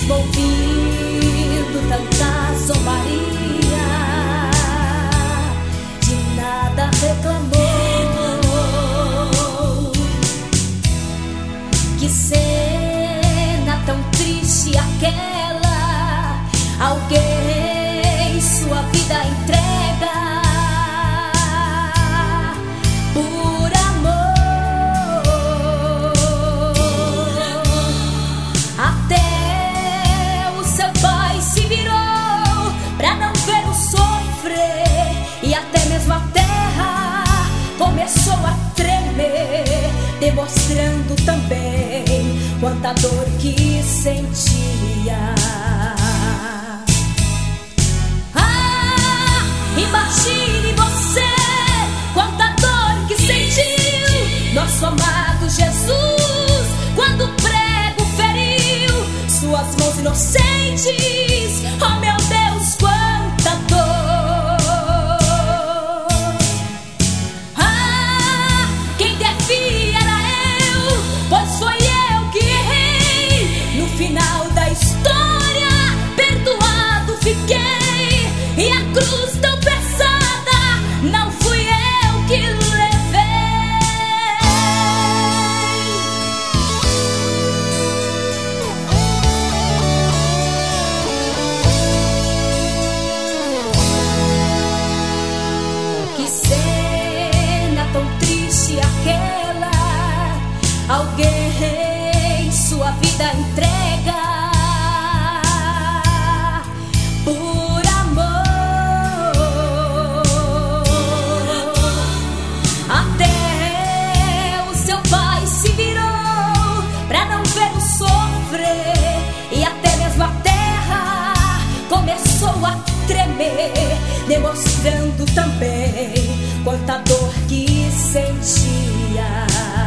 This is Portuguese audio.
ouvindo tanta zombaria, de nada reclamou. Que cena tão triste aquela, alguém sua vida entrega por amor. Até o seu pai se virou pra não ver o sofrer, e até mesmo a terra começou a tremer, demonstrando também quanta dor que sentia. Imagine você quanta dor que sentiu nosso amado Jesus quando o prego feriu suas mãos inocentes. Oh meu Deus, quanta dor! Quem devia era eu, pois foi eu que errei. No final da história, perdoado fiquei, e a cruz tão pesada não fui eu que levei. Que cena tão triste aquela, alguém sua vida entrega por a tremer, demonstrando também quanta dor que sentia.